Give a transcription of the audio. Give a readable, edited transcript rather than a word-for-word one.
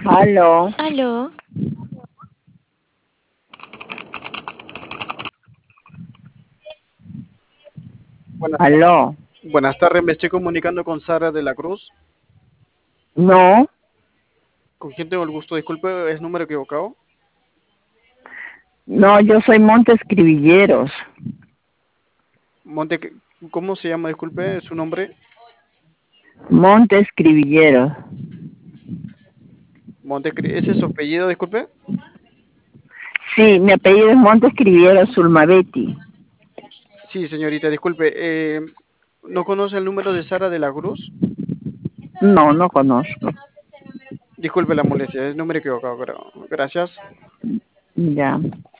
Aló, Aló, Buenas, aló. buenas tardes, me estoy comunicando con Sara de la Cruz. No, ¿Con quién tengo el gusto? Disculpe, ¿es número equivocado? no, yo soy Montes Cribilleros. Monte, ¿cómo se llama? Disculpe, su nombre. Montes Cribilleros. ¿Ese es su apellido? Disculpe. Sí, mi apellido es Montes Cribilleros Sulmaveti. Sí, señorita, disculpe. ¿No conoce el número de Sara de la Cruz? No, no conozco. Disculpe la molestia, es número equivocado, pero gracias. Ya.